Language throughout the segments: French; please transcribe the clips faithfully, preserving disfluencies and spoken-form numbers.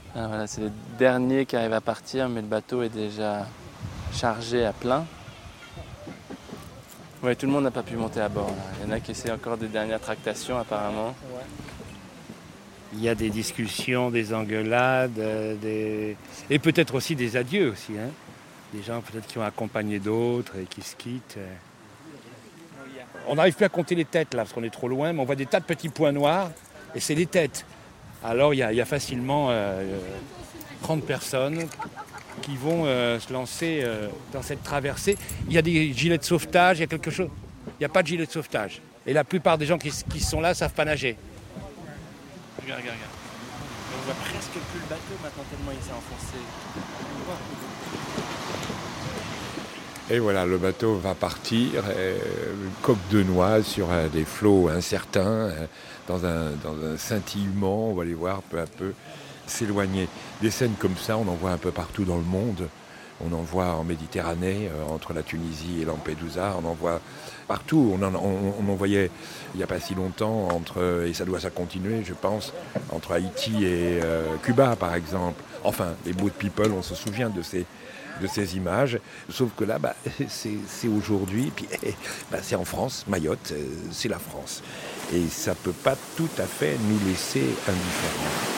Ah, voilà, c'est les derniers qui arrivent à partir, mais le bateau est déjà chargé à plein. Ouais, tout le monde n'a pas pu monter à bord. Là. Il y en a qui essaient encore des dernières tractations apparemment. Ouais. Il y a des discussions, des engueulades, euh, des... et peut-être aussi des adieux aussi. Hein. Des gens peut-être qui ont accompagné d'autres et qui se quittent. On n'arrive plus à compter les têtes là, parce qu'on est trop loin, mais on voit des tas de petits points noirs, et c'est les têtes. Alors il y a, il y a facilement euh, trente personnes qui vont euh, se lancer euh, dans cette traversée. Il y a des gilets de sauvetage, il y a quelque chose. Il n'y a pas de gilet de sauvetage. Et la plupart des gens qui, qui sont là ne savent pas nager. Regarde, regarde, regarde. On voit presque plus le bateau maintenant tellement il s'est enfoncé. Et voilà, le bateau va partir, euh, coque de noix sur euh, des flots incertains, euh, dans, un, dans un scintillement, on va les voir peu à peu s'éloigner. Des scènes comme ça, on en voit un peu partout dans le monde. On en voit en Méditerranée, euh, entre la Tunisie et Lampedusa, on en voit partout. On en, on, on en voyait il n'y a pas si longtemps, entre, et ça doit ça continuer, je pense, entre Haïti et euh, Cuba, par exemple. Enfin, les boat people, on se souvient de ces, de ces images. Sauf que là, bah, c'est, c'est aujourd'hui, puis bah, c'est en France, Mayotte, c'est la France. Et ça ne peut pas tout à fait nous laisser indifférents.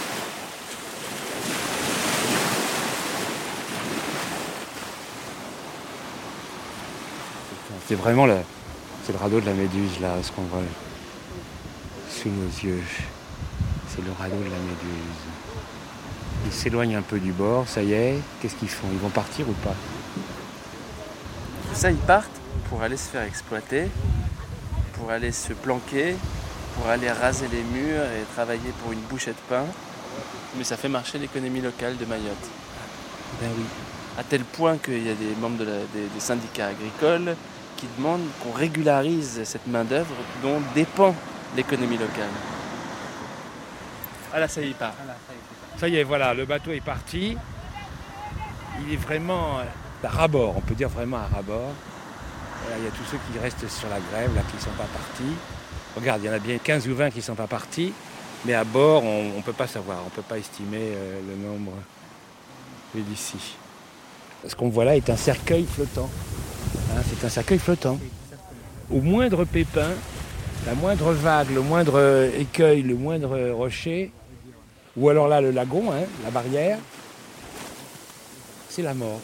C'est vraiment le, c'est le radeau de la Méduse, là, ce qu'on voit sous nos yeux. C'est le radeau de la Méduse. Ils s'éloignent un peu du bord, ça y est. Qu'est-ce qu'ils font? Ils vont partir ou pas? Ça, ils partent pour aller se faire exploiter, pour aller se planquer, pour aller raser les murs et travailler pour une bouchée de pain. Mais ça fait marcher l'économie locale de Mayotte. Ben oui. À tel point qu'il y a des membres de la, des, des syndicats agricoles qui demandent qu'on régularise cette main-d'œuvre dont dépend l'économie locale. Ah là, ça y est, il part. Ça y est, voilà, le bateau est parti. Il est vraiment à ras-bord, on peut dire vraiment à ras-bord. Voilà, il y a tous ceux qui restent sur la grève, là, qui ne sont pas partis. Regarde, il y en a bien quinze ou vingt qui ne sont pas partis. Mais à bord, on ne peut pas savoir, on ne peut pas estimer euh, le nombre d'ici. Ce qu'on voit là est un cercueil flottant. Hein, c'est un cercueil flottant. Au moindre pépin, la moindre vague, le moindre écueil, le moindre rocher, ou alors là le lagon, hein, la barrière, c'est la mort.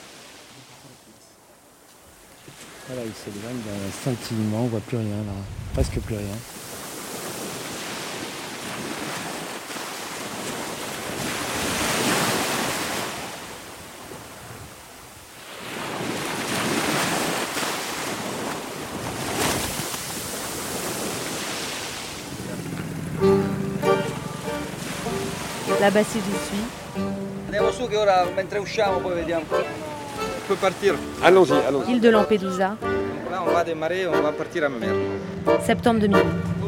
Voilà, il s'éloigne d'un scintillement, on ne voit plus rien là, presque plus rien. Là-bas, c'est d'où suis. Andiamo su che ora mentre usciamo poi vediamo. On peut partir. Allons-y, allons-y. Île de Lampedusa, Là on va démarrer, on va partir à mer. septembre deux mille.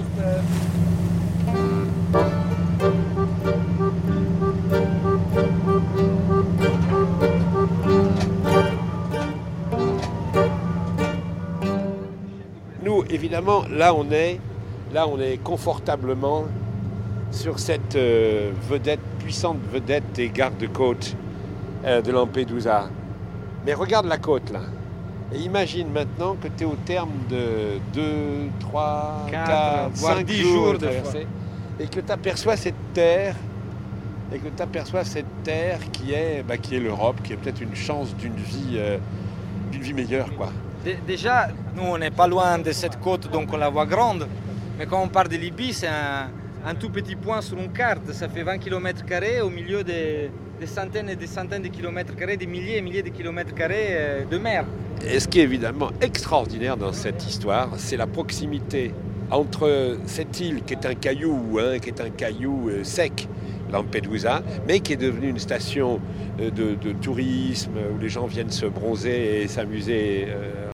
Nous, évidemment, là on est, là on est confortablement sur cette euh, vedette, puissante vedette des gardes-côtes euh, de Lampedusa. Mais regarde la côte là. Et imagine maintenant que tu es au terme de deux, trois, quatre, voire cinq dix jours jours de de traversée, et que tu aperçois cette terre, et que tu aperçois cette terre qui est, bah, qui est l'Europe, qui est peut-être une chance d'une vie, euh, d'une vie meilleure, quoi. Dé- Déjà, nous on n'est pas loin de cette côte, donc on la voit grande. Mais quand on part de Libye, c'est un, un tout petit point sur une carte. Ça fait vingt kilomètres carrés au milieu des, des centaines et des centaines de kilomètres carrés, des milliers et milliers de kilomètres carrés euh, de mer. Et ce qui est évidemment extraordinaire dans cette histoire, c'est la proximité entre cette île qui est un caillou, hein, qui est un caillou euh, sec, Lampedusa, mais qui est devenue une station euh, de, de tourisme où les gens viennent se bronzer et s'amuser euh,